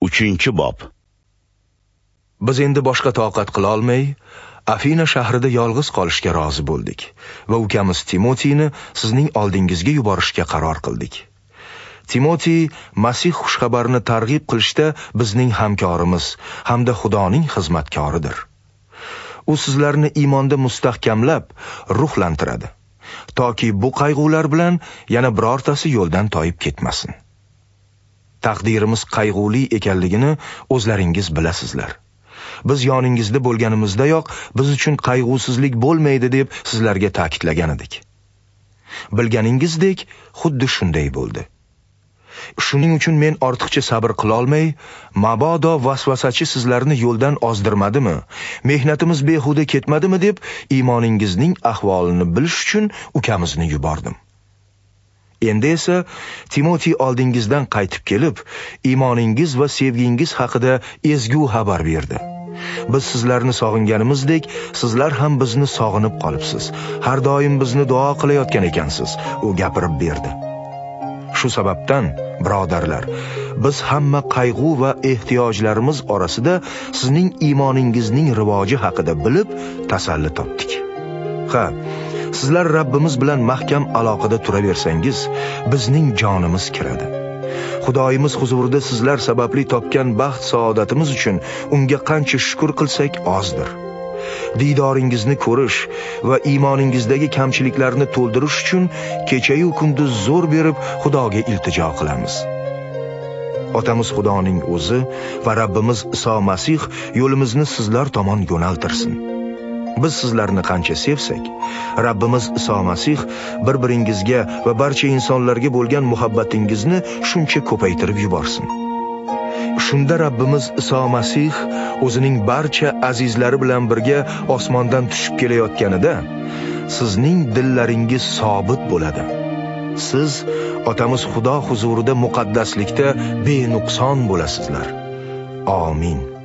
3-bob. Biz endi boshqa toqat qila olmay, Afina shahrida yolg'iz qolishga rozi bo'ldik va ukamiz Timotini sizning oldingizga yuborishga qaror qildik. Timoti Masih xushxabarini targ'ib qilishda bizning hamkorimiz hamda Xudoning xizmatkoridir. U sizlarni iymonda mustahkamlab, ruhlantiradi, toki bu qayg'ular bilan yana birortasi yo'ldan toyib ketmasin. Taqdirimiz qayg'uli ekanligini o'zlaringiz bilasizlar. Biz yoningizda bo'lganimizdayoq biz uchun qayg'usizlik bo'lmaydi deb sizlarga ta'kidlagan edik. Bilganingizdek, xuddi shunday bo'ldi. Shuning uchun men ortiqcha sabr qila olmay, mabodo vasvasachi sizlarni yo'ldan ozdirmadimi, mehnatimiz behuda ketmadimi deb iymoningizning ahvolini bilish uchun ukamizni yubordim. Endi esa Timoti oldingizdan qaytib kelib, iymoningiz va sevgingiz haqida ezgu xabar berdi. Biz sizlarni sog'inganimizdek, sizlar ham bizni sog'inib qolibsiz. Har doim bizni duo qilayotgan ekansiz, u gapirib berdi. Shu sababdan, birodarlar, biz hamma qayg'u va ehtiyojlarimiz orasida sizning iymoningizning rivoji haqida bilib, tasalli topdik. Sizlar Rabbimiz bilan mahkam aloqada turaversangiz, bizning jonimiz kiradi. Xudoyimiz huzurida sizlar sababli topgan baxt saodatimiz uchun unga qancha shukr qilsak ozdir. Didoringizni ko'rish va iymoningizdagi kamchiliklarni to'ldirish uchun kecha-yu kunduz zo'r berib Xudoga iltijo qilamiz. Otamiz Xudoning o'zi va Rabbimiz Iso Masih yo'limizni sizlar tomon yo'naltirsin. Biz sizlarni qancha sevsak, Rabbimiz Iso Masih bir-biringizga va barcha insonlarga bo'lgan muhabbatingizni shuncha ko'paytirib yuborsin. Shunda Rabbimiz Iso Masih o'zining barcha azizlari bilan birga osmondan tushib kelayotganida sizning dillaringiz sobit bo'ladi. Siz Otamiz Xudo huzurida muqaddaslikda benuqson bo'lasizlar. Amin.